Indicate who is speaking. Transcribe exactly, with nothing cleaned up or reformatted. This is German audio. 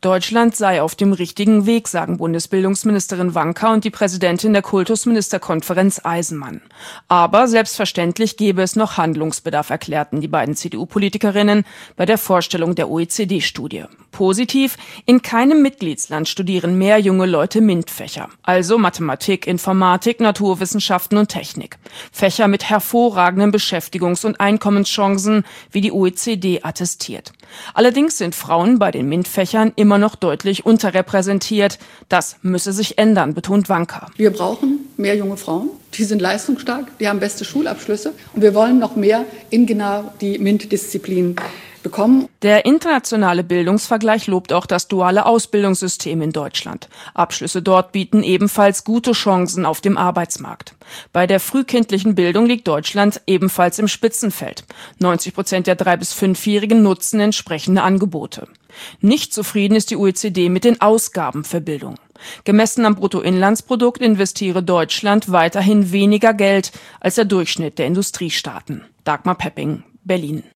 Speaker 1: Deutschland sei auf dem richtigen Weg, sagen Bundesbildungsministerin Wanka und die Präsidentin der Kultusministerkonferenz Eisenmann. Aber selbstverständlich gebe es noch Handlungsbedarf, erklärten die beiden C D U-Politikerinnen bei der Vorstellung der O E C D-Studie. Positiv: In keinem Mitgliedsland studieren mehr junge Leute MINT-Fächer, also Mathematik, Informatik, Naturwissenschaften und Technik. Fächer mit hervorragenden Beschäftigungs- und Einkommenschancen, wie die O E C D attestiert. Allerdings sind Frauen bei den MINT-Fächern immer noch deutlich unterrepräsentiert. Das müsse sich ändern, betont Wanka.
Speaker 2: Wir brauchen mehr junge Frauen. Die sind leistungsstark, die haben beste Schulabschlüsse. Und wir wollen noch mehr in genau die MINT-Disziplinen bekommen.
Speaker 1: Der internationale Bildungsvergleich lobt auch das duale Ausbildungssystem in Deutschland. Abschlüsse dort bieten ebenfalls gute Chancen auf dem Arbeitsmarkt. Bei der frühkindlichen Bildung liegt Deutschland ebenfalls im Spitzenfeld. neunzig Prozent der drei- bis fünfjährigen nutzen entsprechende Angebote. Nicht zufrieden ist die O E C D mit den Ausgaben für Bildung. Gemessen am Bruttoinlandsprodukt investiere Deutschland weiterhin weniger Geld als der Durchschnitt der Industriestaaten. Dagmar Pepping, Berlin.